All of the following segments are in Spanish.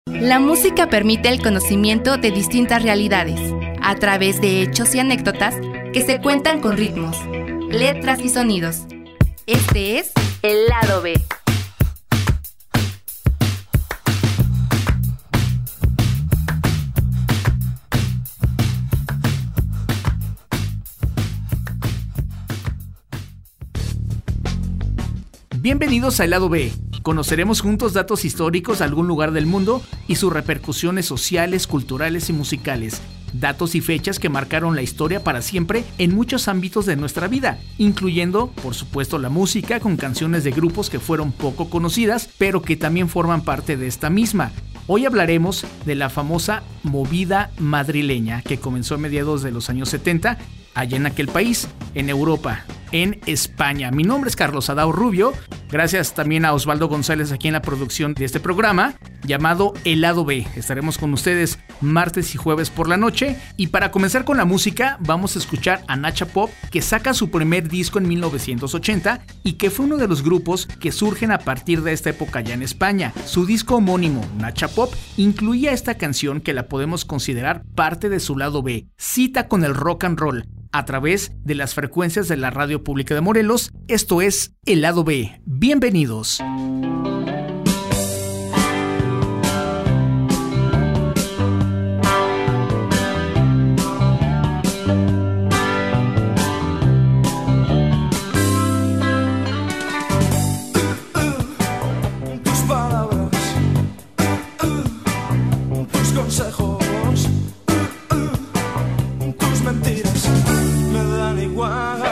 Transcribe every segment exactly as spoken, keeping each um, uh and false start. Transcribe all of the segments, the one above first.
La música permite el conocimiento de distintas realidades, a través de hechos y anécdotas que se cuentan con ritmos, letras y sonidos. Este es el lado B. Bienvenidos al lado B. Conoceremos juntos datos históricos de algún lugar del mundo y sus repercusiones sociales, culturales y musicales. Datos y fechas que marcaron la historia para siempre en muchos ámbitos de nuestra vida, incluyendo, por supuesto, la música con canciones de grupos que fueron poco conocidas, pero que también forman parte de esta misma. Hoy hablaremos de la famosa movida madrileña que comenzó a mediados de los años setenta, allá en aquel país, en Europa, en España. Mi nombre es Carlos Adao Rubio, gracias también a Osvaldo González aquí en la producción de este programa, llamado El Lado B. Estaremos con ustedes martes y jueves por la noche, y para comenzar con la música, vamos a escuchar a Nacha Pop, que saca su primer disco en mil novecientos ochenta, y que fue uno de los grupos que surgen a partir de esta época ya en España. Su disco homónimo, Nacha Pop, incluía esta canción que la podemos considerar parte de su lado B, Cita con el Rock and Roll, a través de las frecuencias de la Radio Pública de Morelos. Esto es El Lado B. Bienvenidos. Tus palabras, tus consejos, tus mentiras me dan igual.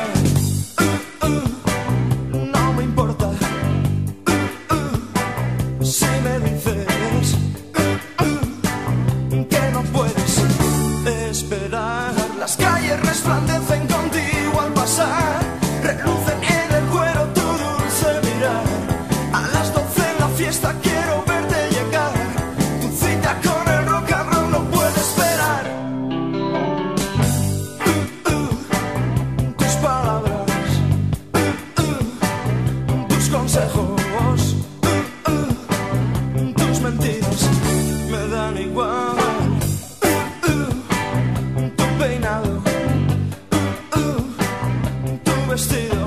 No me importa si me dices que no puedes esperar. Las calles resplandecen contigo al pasar, relucen en el cuero tu dulce mirar. A las doce en la fiesta quiero verte llegar. Tu cita con el rock and roll no puede esperar. Tus palabras, tus consejos, tus mentiras me dan igual. Tu peinado, tu vestido,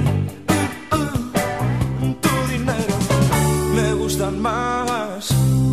tu dinero me gustan más.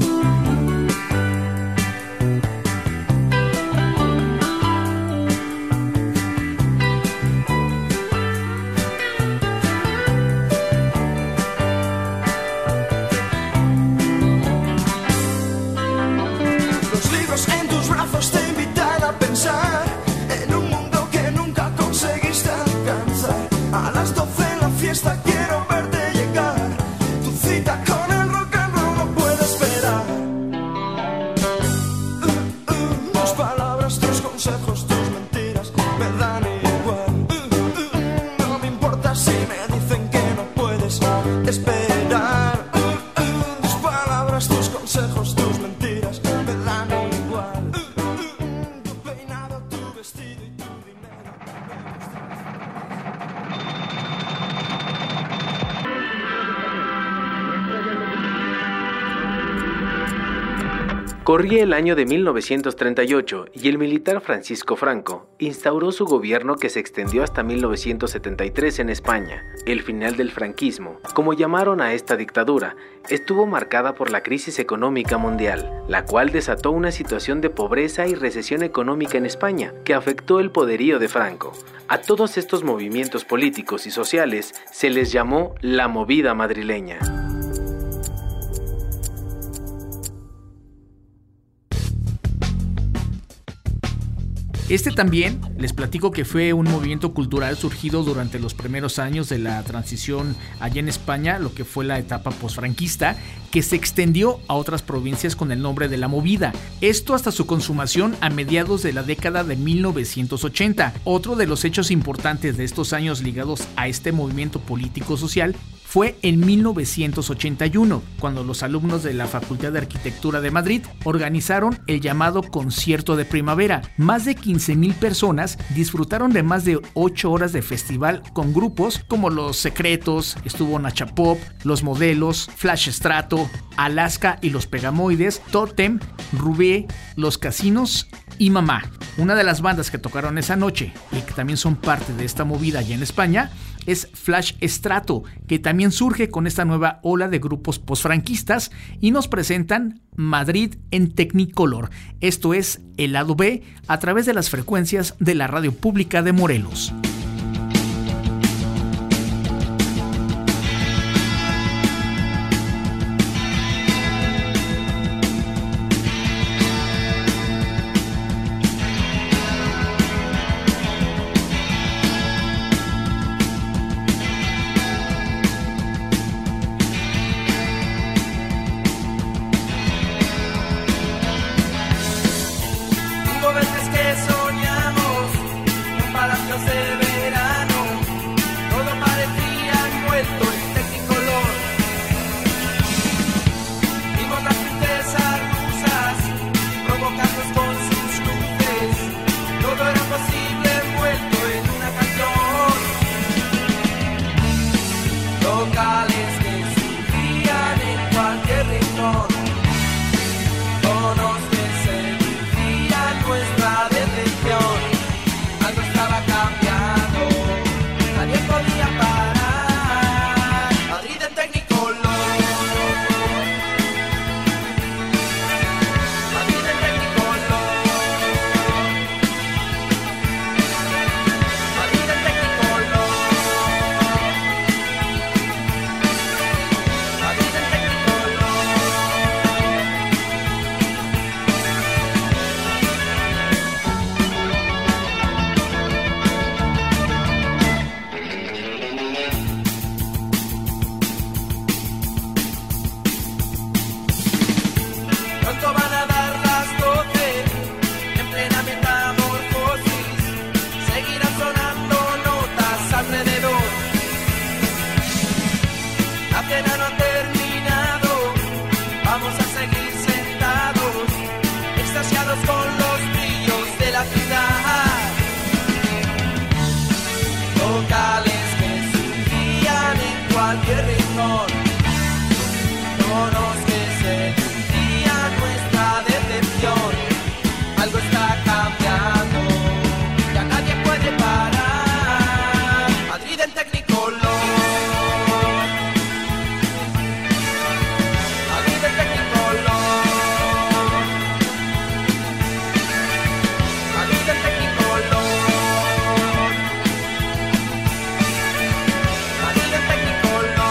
Los libros en tus brazos te invitan a pensar en un mundo que nunca conseguiste alcanzar. A las doce en la fiesta quiero verte llegar. Tu cita con el rock and roll no puede esperar. Uh, uh, tus palabras, tus consejos, tus mentiras me dan igual. Uh, uh, no me importa si me dicen que no puedes esperar. Uh, uh, tus palabras, tus consejos, tus mentiras me dan igual. Uh, uh, tu peinado, tu vestido y tu dinero. Corría el año de mil novecientos treinta y ocho y el militar Francisco Franco instauró su gobierno que se extendió hasta mil novecientos setenta y tres en España. El final del franquismo, como llamaron a esta dictadura, estuvo marcada por la crisis económica mundial, la cual desató una situación de pobreza y recesión económica en España, que afectó el poderío de Franco. A todos estos movimientos políticos y sociales se les llamó la movida madrileña. Este también, les platico que fue un movimiento cultural surgido durante los primeros años de la transición allá en España, lo que fue la etapa posfranquista, que se extendió a otras provincias con el nombre de La Movida. Esto hasta su consumación a mediados de la década de mil novecientos ochenta. Otro de los hechos importantes de estos años ligados a este movimiento político-social fue en mil novecientos ochenta y uno, cuando los alumnos de la Facultad de Arquitectura de Madrid organizaron el llamado Concierto de Primavera. Más de quince mil personas disfrutaron de más de ocho horas de festival con grupos como Los Secretos, estuvo Nacha Pop, Los Modelos, Flash Strato, Alaska y Los Pegamoides, Totem, Rubé, Los Casinos y Mamá. Una de las bandas que tocaron esa noche y que también son parte de esta movida allá en España es Flash Strato, que también surge con esta nueva ola de grupos posfranquistas y nos presentan Madrid en Technicolor. Esto es el lado B a través de las frecuencias de la Radio Pública de Morelos. Veces que soñamos un palacio de verano, todo parecía envuelto en Technicolor. Vimos las princesas rusas provocarnos con sus luces, todo era posible envuelto en una canción. Locales que surgían en cualquier rincón, tonos que seducían nuestra detención. Algo estaba cambiando, nadie podía parar. Madrid en Technicolor, Madrid en Technicolor, Madrid en Technicolor, Madrid en Technicolor. Pronto van a dar las doce, en plena metamorfosis, seguirán sonando notas alrededor. La cena no ha terminado, vamos a seguir sentados, extasiados con los brillos de la ciudad. Locales que surgían en cualquier rincón, tonos que seducían nuestra detención. Algo está cambiando, ya nadie puede parar. Madrid en Technicolor, Madrid en Technicolor, Madrid en Technicolor, Madrid en Technicolor.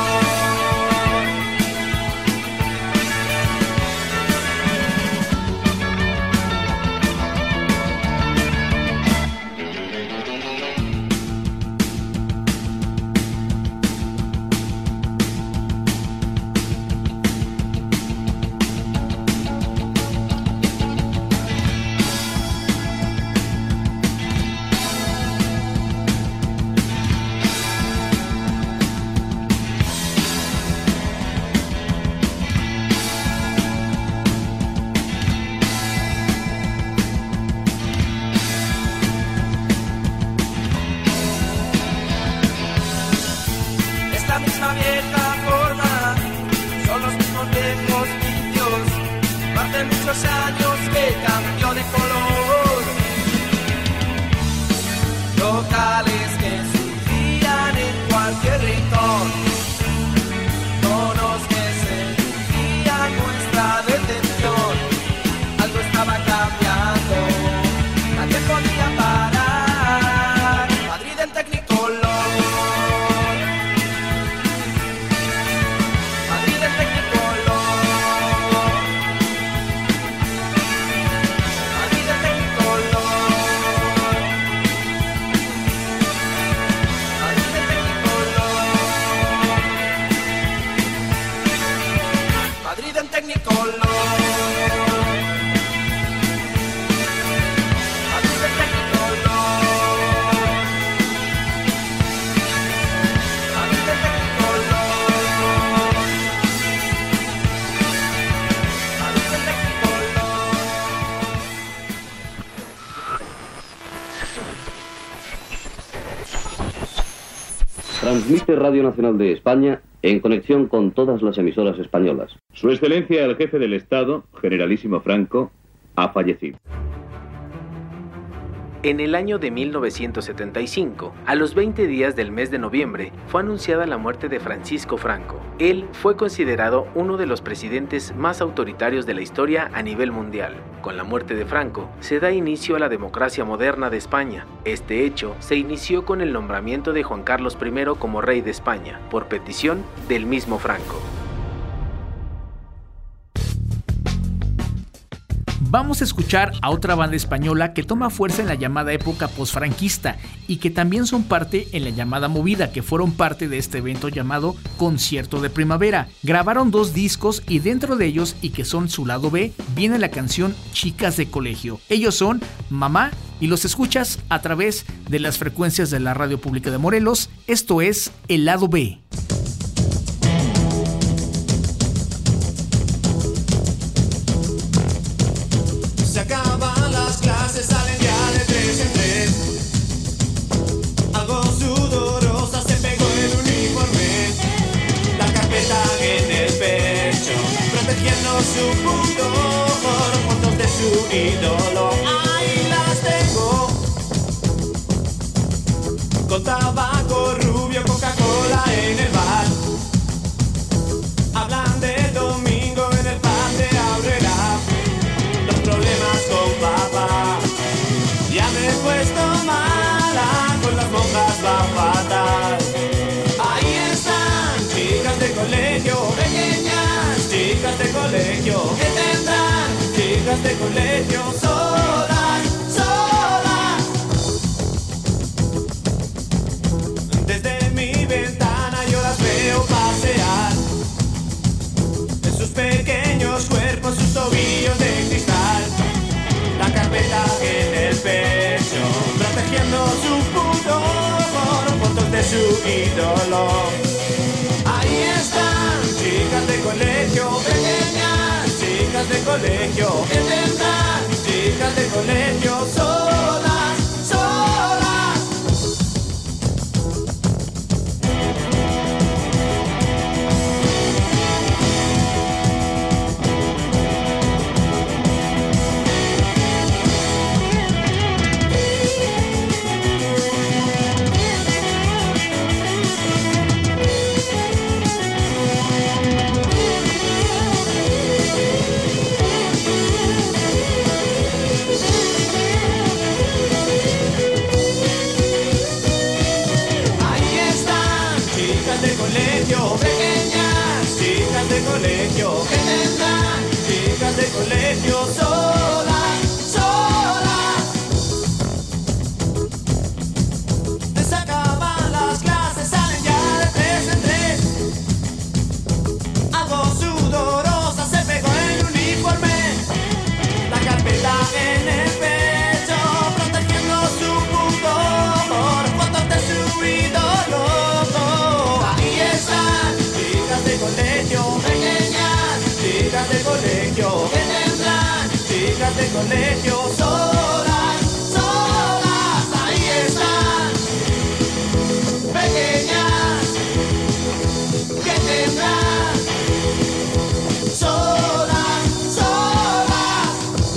Es la misma vieja forma, son los mismos viejos vicios, más de muchos años que cambió de color. Locales que surgían en cualquier rincón, tonos que seducían nuestra detención. Algo estaba cambiando, nadie podía parar. Madrid en Technicolor, Madrid en Technicolor, Madrid en Transmite Radio Nacional de España en conexión con todas las emisoras españolas. Su Excelencia el Jefe del Estado, Generalísimo Franco, ha fallecido. En el año de mil novecientos setenta y cinco, a los veinte días del mes de noviembre, fue anunciada la muerte de Francisco Franco. Él fue considerado uno de los presidentes más autoritarios de la historia a nivel mundial. Con la muerte de Franco, se da inicio a la democracia moderna de España. Este hecho se inició con el nombramiento de Juan Carlos primero como rey de España, por petición del mismo Franco. Vamos a escuchar a otra banda española que toma fuerza en la llamada época posfranquista y que también son parte en la llamada movida, que fueron parte de este evento llamado Concierto de Primavera. Grabaron dos discos y dentro de ellos, y que son su lado B, viene la canción Chicas de Colegio. Ellos son Mamá y los escuchas a través de las frecuencias de la Radio Pública de Morelos. Esto es el lado B. Se acaban las clases, salen ya de tres en tres. Algo sudorosa se pegó el uniforme, la carpeta en el pecho, protegiendo su pudor, fotos de su ídolo. Ahí las tengo, con tabaco rubio, Coca-Cola en el bar. Hablan del domingo en el pan de Aurrera, los problemas con papá. Ya me he puesto mala, con las monjas va fatal. Ahí están, chicas de colegio, pequeñas chicas de colegio, que tendrán chicas de colegio solas, solas. Desde mi ventana yo las veo pasear, en sus pequeños cuerpos, sus tobillos de cristal, la carpeta en el pecho, protegiendo su pudor, fotos de su ídolo. Ahí están, chicas de colegio, pequeñas chicas de colegio, que tendrán chicas de colegio solas, solas. Pequeñas chicas de colegio, que tendrán chicas de colegio solas, solas. Se acaban las clases, salen ya de tres en tres. Algo sudorosa se pegó el uniforme, la carpeta en el pecho, protegiendo su pudor, fotos de su ídolo. Chicas de colegio, pequeñas chicas de colegio, que tendrán chicas de colegio solas, solas. Ahí están, pequeñas, que tendrán solas, solas.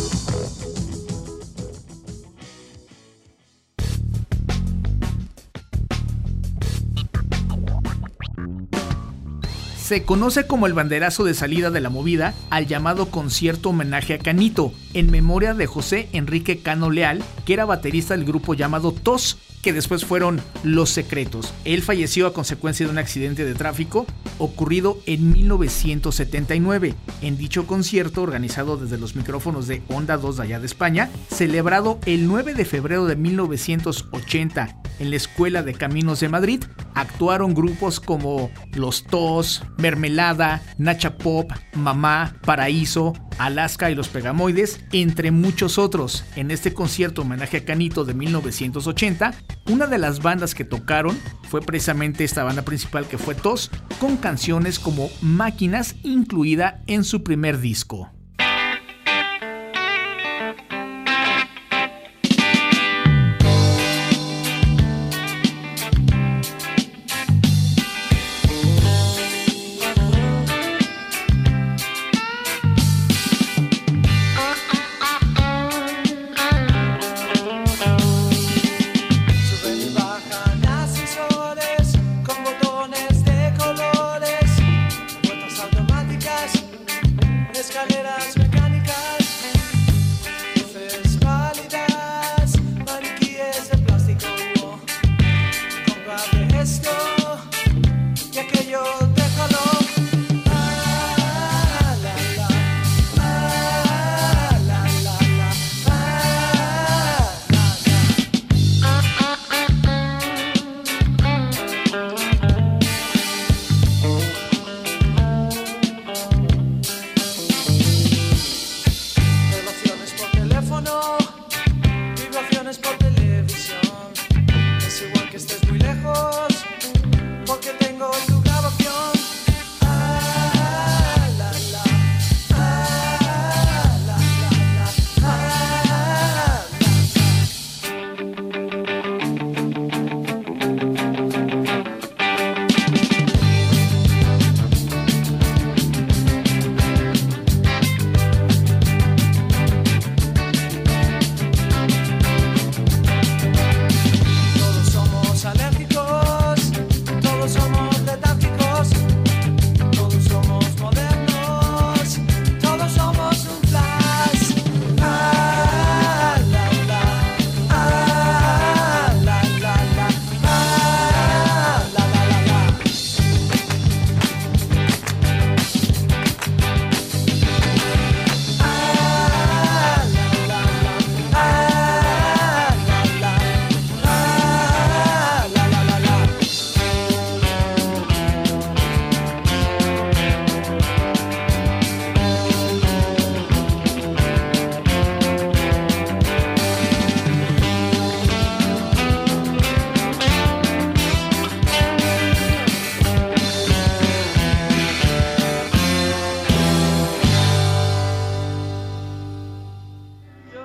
Se conoce como el banderazo de salida de la movida al llamado concierto homenaje a Canito, en memoria de José Enrique Cano Leal, que era baterista del grupo llamado Tos, que después fueron Los Secretos. Él falleció a consecuencia de un accidente de tráfico ocurrido en mil novecientos setenta y nueve. En dicho concierto, organizado desde los micrófonos de Onda dos de allá de España, celebrado el nueve de febrero de mil novecientos ochenta en la Escuela de Caminos de Madrid, actuaron grupos como Los Tos, Mermelada, Nacha Pop, Mamá, Paraíso, Alaska y Los Pegamoides, entre muchos otros. En este concierto homenaje a Canito de mil novecientos ochenta, una de las bandas que tocaron fue precisamente esta banda principal, que fue Tos, con canciones como Máquinas, incluida en su primer disco.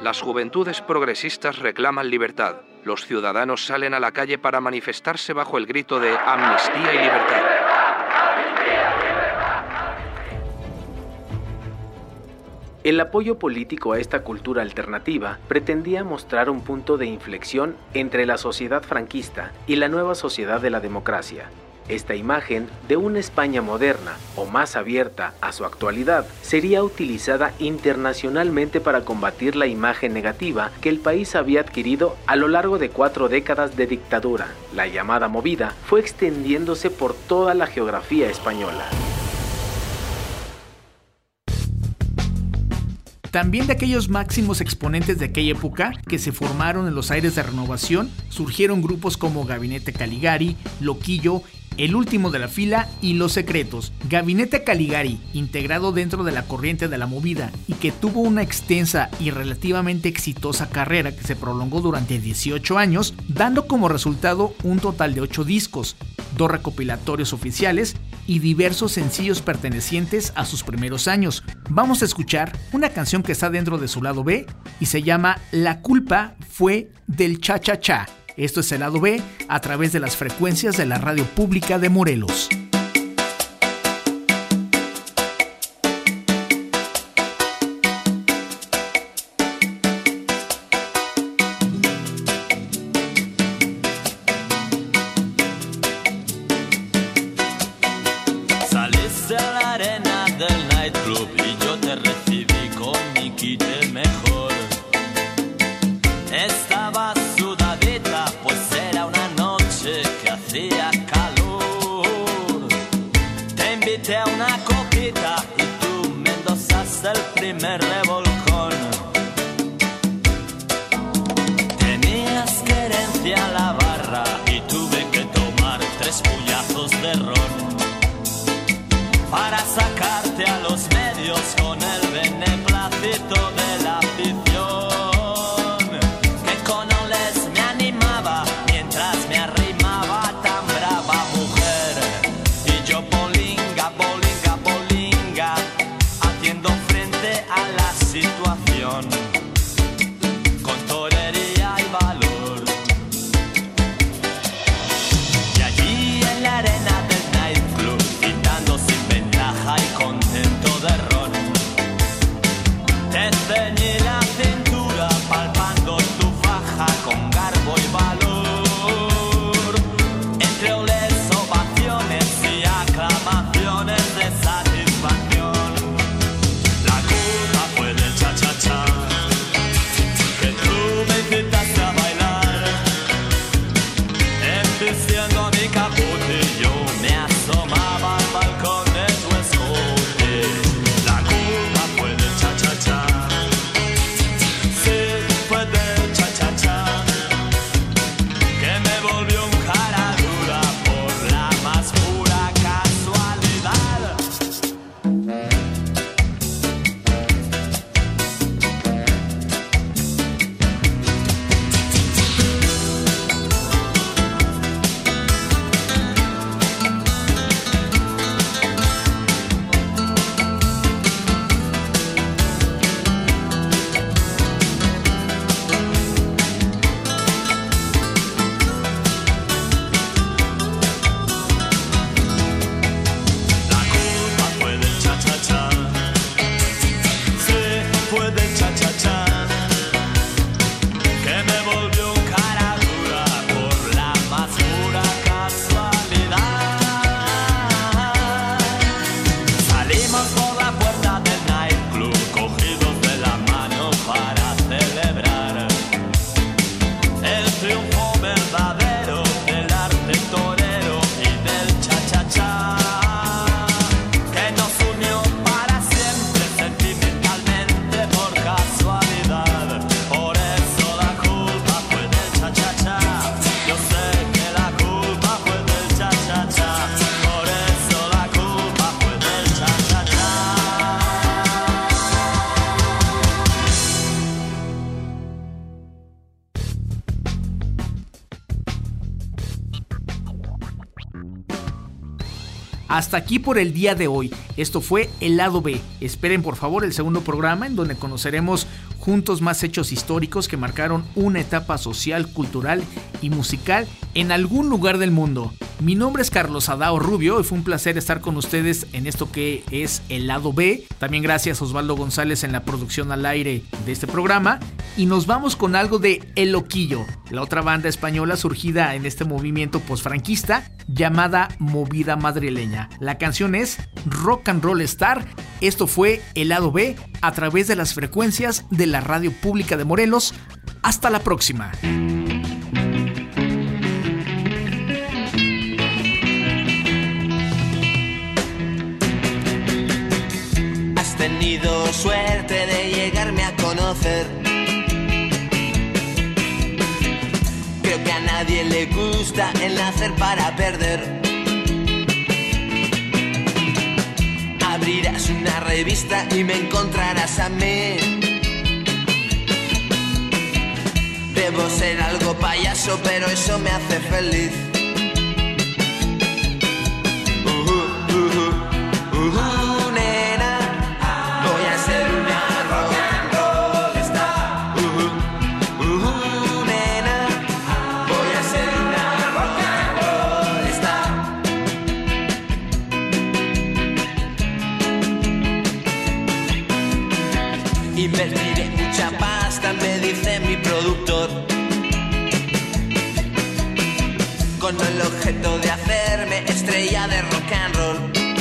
Las juventudes progresistas reclaman libertad. Los ciudadanos salen a la calle para manifestarse bajo el grito de amnistía y libertad. El apoyo político a esta cultura alternativa pretendía mostrar un punto de inflexión entre la sociedad franquista y la nueva sociedad de la democracia. Esta imagen de una España moderna o más abierta a su actualidad sería utilizada internacionalmente para combatir la imagen negativa que el país había adquirido a lo largo de cuatro décadas de dictadura. La llamada movida fue extendiéndose por toda la geografía española. También de aquellos máximos exponentes de aquella época que se formaron en los aires de renovación, surgieron grupos como Gabinete Caligari, Loquillo, El Último de la Fila y Los Secretos. Gabinete Caligari, integrado dentro de la corriente de la movida y que tuvo una extensa y relativamente exitosa carrera que se prolongó durante dieciocho años, dando como resultado un total de ocho discos, dos recopilatorios oficiales y diversos sencillos pertenecientes a sus primeros años. Vamos a escuchar una canción que está dentro de su lado B y se llama La culpa fue del cha-cha-cha. Esto es el lado B a través de las frecuencias de la radio pública de Morelos. Saliste a la arena del nightclub y yo te recibí con mi kit el mejor. Estabas sudadita, pues era una noche que hacía calor. Te invité a una copita y tú me endosaste el primer revolcón. Tenías querencia a la barra y tuve que tomar tres puñazos de ron para sacarte a los medios con el beneplácito de la afición. Con torería y valor. Y allí en la arena del nightclub, gritando sin ventaja y contento de ron, te ceñí la cintura palpando tu faja con garbo y valor. Entre oles, ovaciones y aclamaciones de satisfacción. La culpa fue del cha-cha-cha, que tú me invitaste a bailar, embistiendo mi capote, yo me asomaba al balcón de tu escote. La culpa fue del cha-cha-cha, sí, fue del cha-cha-cha, que me volvió un cara dura por la más pura casualidad. Hasta aquí por el día de hoy. Esto fue el lado B. Esperen por favor el segundo programa en donde conoceremos juntos más hechos históricos que marcaron una etapa social, cultural y musical en algún lugar del mundo. Mi nombre es Carlos Adao Rubio y fue un placer estar con ustedes en esto que es el lado B. También gracias a Osvaldo González en la producción al aire de este programa. Y nos vamos con algo de El Loquillo, la otra banda española surgida en este movimiento posfranquista llamada Movida Madrileña. La canción es Rock and Roll Star. Esto fue el lado B a través de las frecuencias de la Radio Pública de Morelos. Hasta la próxima. Has tenido suerte de llegarme a conocer. Creo que a nadie le gusta el nacer para perder. Abrirás una revista y me encontrarás a mí. Debo ser algo payaso, pero eso me hace feliz. Uh, uh, uh, uh, uh, nena, voy a ser una rock and roll star. Uh, uh, uh, nena, voy a ser una rock and roll star. Invertiré mucha pasta, me dice mi productor, con el objeto de hacerme estrella de rock and roll.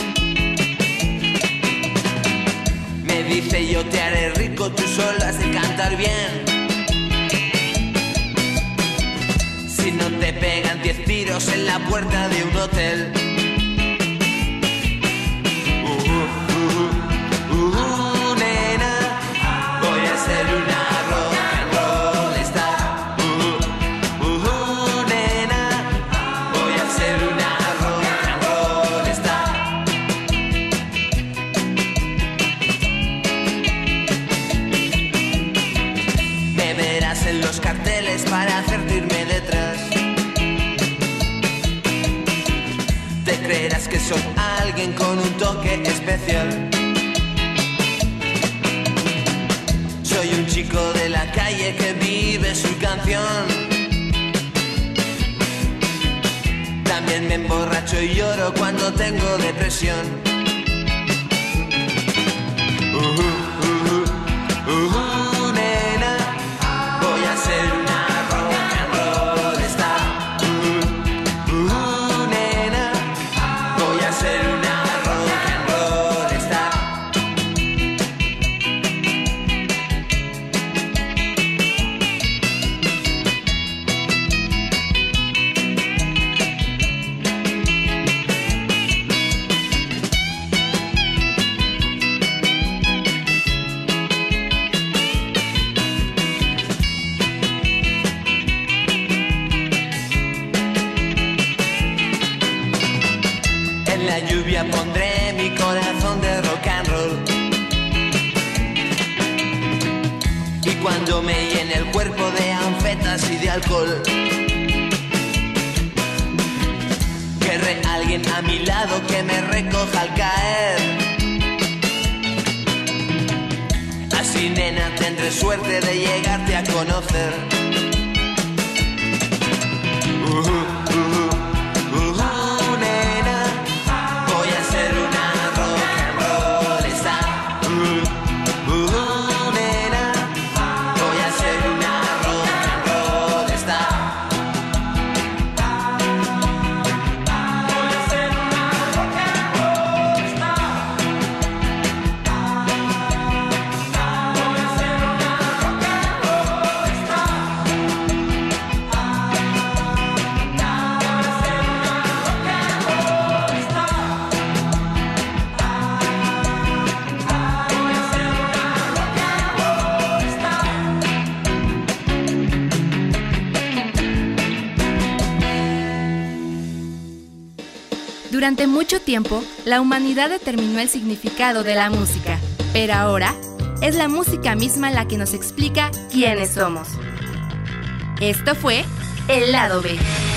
Me dice: yo te haré rico, tú solo has de cantar bien. Si no te pegan diez tiros en la puerta de un hotel. Uh, uh, uh, uh, nena, voy a ser una rock and roll star. Uh, uh, uh, nena, voy a ser una rock and roll star. Me verás en los carteles para hacerte irme detrás. Te creerás que soy alguien con un toque especial. Soy un chico de la calle que vive su canción. También me emborracho y lloro cuando tengo depresión. Uh, uh, uh, uh, nena, voy a ser una rock and roll star. Uh, uh, nena, voy a ser una rock and roll star. En la lluvia pondré mi corazón de rock and roll. Y cuando me llene el cuerpo de anfetas y de alcohol, querré a alguien a mi lado que me recoja al caer. Así, nena, tendré suerte de llegarte a conocer. Uh, uh, uh, uh, nena, voy a ser una rock and roll star. Uh, uh, nena, voy a ser una rock and roll star. Voy a ser una rock and roll star. Voy a ser una rock and roll star. Durante mucho tiempo, la humanidad determinó el significado de la música, pero ahora es la música misma la que nos explica quiénes somos. Esto fue El Lado B.